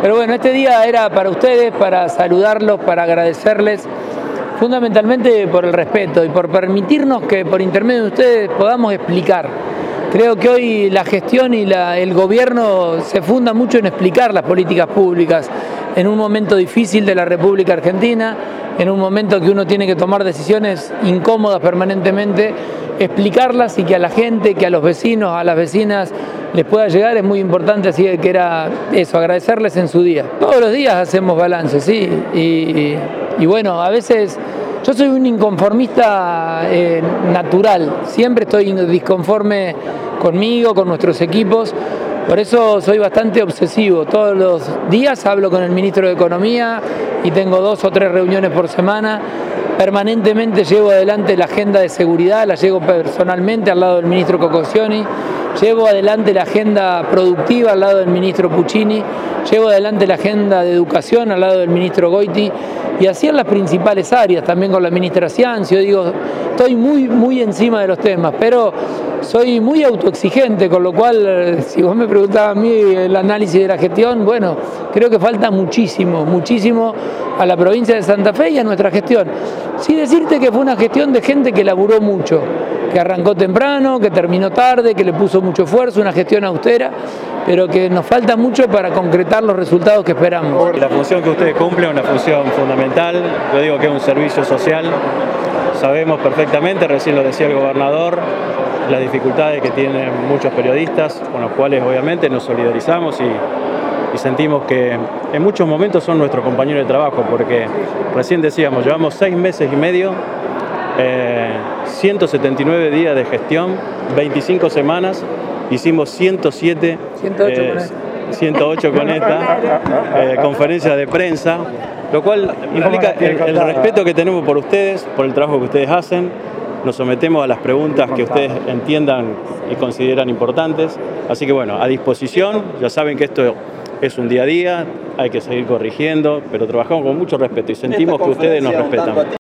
Pero bueno, este día era para ustedes, para saludarlos, para agradecerles, fundamentalmente por el respeto y por permitirnos que por intermedio de ustedes podamos explicar. Creo que hoy la gestión y el gobierno se funda mucho en explicar las políticas públicas en un momento difícil de la República Argentina, en un momento que uno tiene que tomar decisiones incómodas permanentemente, explicarlas y que a la gente, que a los vecinos, a las vecinas les pueda llegar es muy importante, así que era eso, agradecerles en su día. Todos los días hacemos balance, sí, y bueno, a veces yo soy un inconformista natural, siempre estoy disconforme conmigo, con nuestros equipos, por eso soy bastante obsesivo. Todos los días hablo con el ministro de Economía y tengo 2 o 3 reuniones por semana. Permanentemente llevo adelante la agenda de seguridad, la llevo personalmente al lado del ministro Cocosioni, llevo adelante la agenda productiva al lado del ministro Puccini, llevo adelante la agenda de educación al lado del ministro Goiti y así en las principales áreas, también con la ministra Ciancio. Digo, estoy muy encima de los temas, pero soy muy autoexigente, con lo cual, si vos me preguntabas a mí el análisis de la gestión, bueno, creo que falta muchísimo a la provincia de Santa Fe y a nuestra gestión. Sí decirte que fue una gestión de gente que laburó mucho, que arrancó temprano, que terminó tarde, que le puso mucho esfuerzo, una gestión austera, pero que nos falta mucho para concretar los resultados que esperamos. La función que ustedes cumplen es una función fundamental, yo digo que es un servicio social. Sabemos perfectamente, recién lo decía el gobernador, las dificultades que tienen muchos periodistas, con los cuales obviamente nos solidarizamos y sentimos que en muchos momentos son nuestros compañeros de trabajo, porque recién decíamos, llevamos 6 meses y medio, 179 días de gestión, 25 semanas, hicimos 107, 108 con esta, conferencia de prensa, lo cual implica el respeto que tenemos por ustedes, por el trabajo que ustedes hacen. Nos sometemos a las preguntas que ustedes entiendan y consideran importantes. Así que bueno, a disposición, ya saben que esto es un día a día, hay que seguir corrigiendo, pero trabajamos con mucho respeto y sentimos que ustedes nos respetan.